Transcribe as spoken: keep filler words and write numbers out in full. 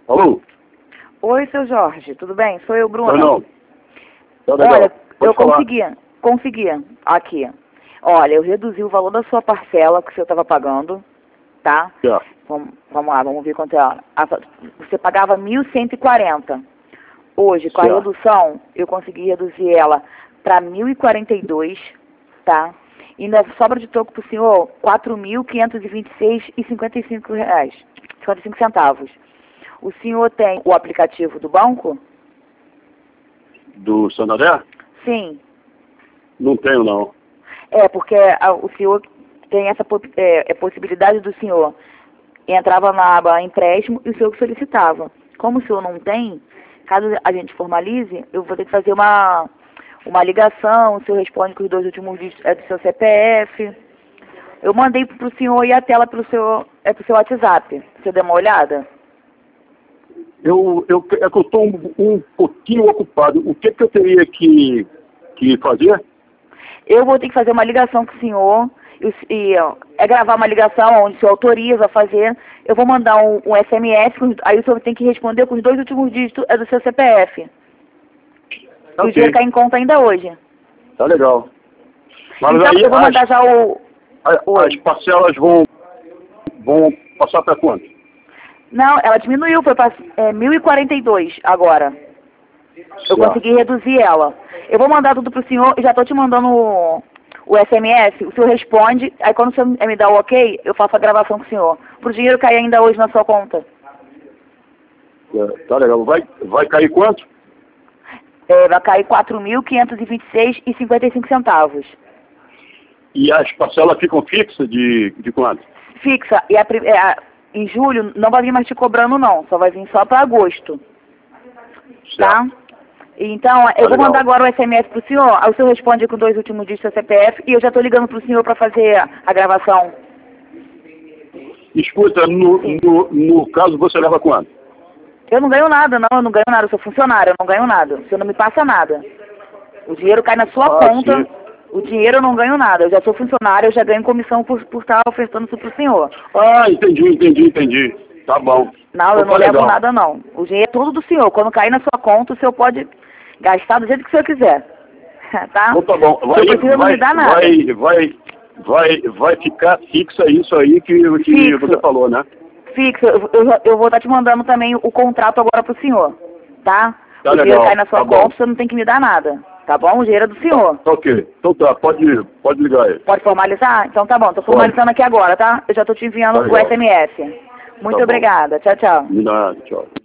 Alô? Oi, seu Jorge, tudo bem? Sou eu, Bruna. Não, não. Tá legal. Olha, Pode eu falar. consegui, consegui, aqui. Olha, eu reduzi o valor da sua parcela que o senhor estava pagando, tá? Já. Vamos, vamos lá, vamos ver quanto é. A, você pagava mil cento e quarenta. Hoje, com a Certo. redução, eu consegui reduzir ela para mil e quarenta e dois, tá? E ainda sobra de troco para o senhor quatro mil quinhentos e vinte e seis reais e cinquenta e cinco reais, cinquenta e cinco centavos. O senhor tem o aplicativo do banco? Do Santander? Sim. Não tenho, não. É, porque a, o senhor tem essa é, é possibilidade do senhor. Entrava na aba empréstimo e o senhor que solicitava. Como o senhor não tem, caso a gente formalize, eu vou ter que fazer uma, uma ligação, o senhor responde com os dois últimos dígitos é do seu C P F. Eu mandei para o senhor e a tela pro seu, é pro seu WhatsApp. Você deu uma olhada? Eu, eu, é que eu estou um, um pouquinho ocupado. O que, que eu teria que, que fazer? Eu vou ter que fazer uma ligação com o senhor, e, e ó, é gravar uma ligação onde o senhor autoriza a fazer. Eu vou mandar um, um S M S, com, aí o senhor tem que responder com os dois últimos dígitos é do seu C P F. Tá E o ok. dinheiro cai em conta ainda hoje. Tá legal. Mas Então aí eu vou as, mandar já o... as, Oi. as parcelas vão, vão passar para quanto? Não, ela diminuiu, foi para é, mil e quarenta e dois agora. Eu Certo. consegui reduzir ela. Eu vou mandar tudo pro senhor e já estou te mandando o, o S M S, o senhor responde, aí quando o senhor me dá o ok, eu faço a gravação com o senhor. Pro dinheiro cair ainda hoje na sua conta. É, tá legal. Vai, vai cair quanto? É, vai cair quatro mil quinhentos e vinte e seis reais e cinquenta e cinco centavos. E as parcelas ficam fixas de, de quanto? Fixa. E a, pri- é, a, em julho não vai vir mais te cobrando não, só vai vir só para agosto. Tá? Então, eu vou legal. mandar agora o S M S pro senhor, aí o senhor responde com dois últimos dígitos do C P F e eu já estou ligando pro senhor para fazer a, a gravação. Escuta, no, no, no caso você leva quanto? Eu não ganho nada, não, eu não ganho nada, eu sou funcionário, eu não ganho nada. O senhor não me passa nada. O dinheiro cai na sua Ah, conta, sim. o dinheiro eu não ganho nada. Eu já sou funcionário, eu já ganho comissão por, por estar ofertando isso pro senhor. Ah, entendi, entendi, entendi. Tá bom. Não, Então eu não tá levo legal. nada não. O dinheiro é tudo do senhor. Quando cair na sua conta, o senhor pode gastar do jeito que o senhor quiser. Tá? Então tá bom. O Vai, senhor precisa não vai, me dar nada. vai, vai, vai, vai ficar fixa isso aí que, que Fixo. você falou, né? Fixo, eu, eu, eu vou estar te mandando também o contrato agora pro senhor, tá? Tá o legal, dinheiro cai na sua tá bom. conta, você não tem que me dar nada, tá bom? O dinheiro é do senhor. Tá ok. Então tá, pode, pode ligar aí. Pode formalizar? Então tá bom, tô formalizando aqui agora, tá? Eu já tô te enviando Tá o legal. S M S. Muito Tá bom. obrigada. Tchau, tchau. De nada, tchau.